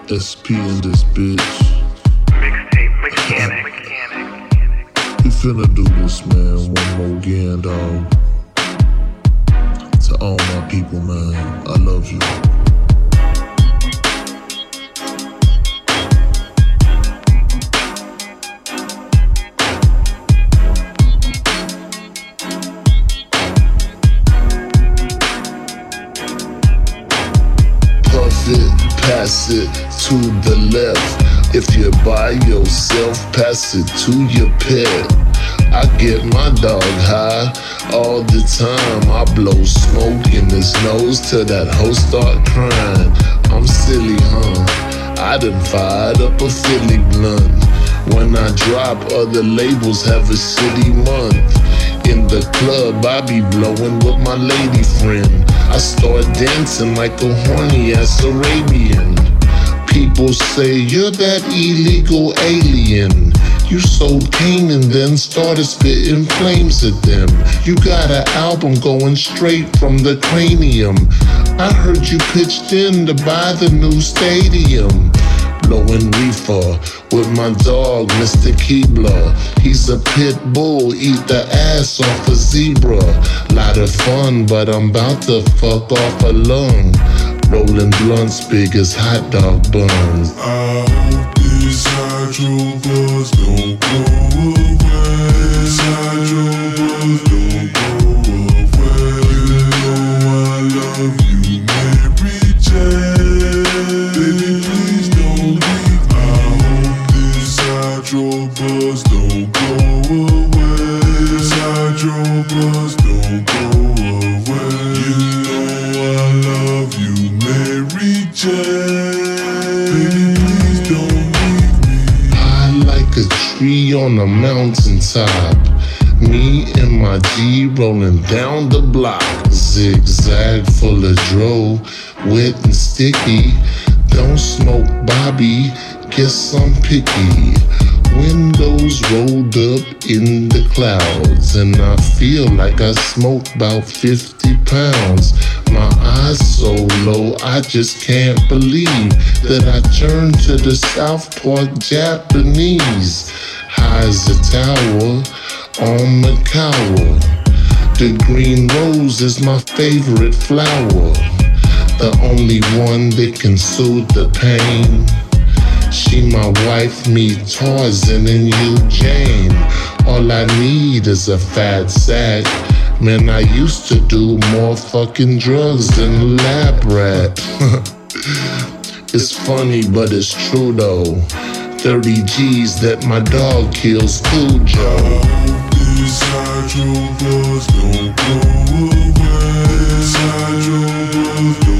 SP in this bitch. Mixtape mechanic. We finna do this, man, one more again, dog. To all my people, man, I love you. Puff it, pass it to the left. If you're by yourself, pass it to your pet. I get my dog high all the time. I blow smoke in his nose till that hoe start crying. I'm silly, huh? I done fired up a Philly blunt. When I drop, other labels have a shitty month. In the club, I be blowing with my lady friend. I start dancing like a horny ass Arabian. People say you're that illegal alien. You sold cane and then started spitting flames at them. You got an album going straight from the cranium. I heard you pitched in to buy the new stadium. Blowing reefer with my dog, Mr. Keebler. He's a pit bull, eat the ass off a zebra. Lot of fun, but I'm about to fuck off a lung. Rolling blunts big as hot dog buns. I hope this hydro buzz don't go away. This hydro buzz don't go away. You know I love you, Mary Jane. Baby, please don't leave. I hope this hydro buzz don't go away. This hydro buzz don't go away. You know I love you, Mary Jane. Baby, please don't leave me. I like a tree on a mountaintop. Me and my G rolling down the block. Zigzag full of dro, wet and sticky. Don't smoke Bobby, guess I'm picky. Windows rolled up in the clouds, and I feel like I smoked about 50 pounds. My eyes so low, I just can't believe that I turned to the South Park Japanese. High as a tower on the cower. The green rose is my favorite flower, the only one that can soothe the pain. She my wife, me Tarzan and you Jane. All I need is a fat sack. Man, I used to do more fucking drugs than a lab rat. It's funny, but it's true though. 30 G's that my dog kills Cujo. This hydro buzz don't go away. This hydro buzz don't